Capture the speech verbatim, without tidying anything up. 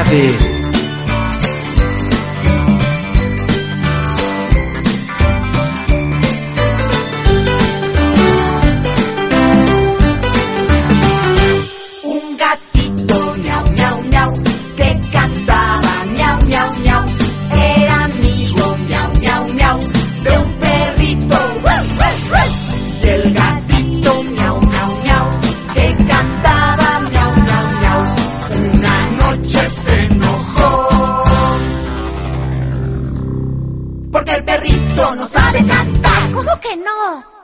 Quédate. Un gatito, miau, miau, miau, que cantaba miau, miau, miau. Era amigo, miau, miau, miau, de un perrito. ¡Ruff, ruff, ruff! Y el gatito, miau, miau, miau, que cantaba miau, miau, miau. Una noche se enojó porque el perrito no sabe cantar. ¿Cómo que no?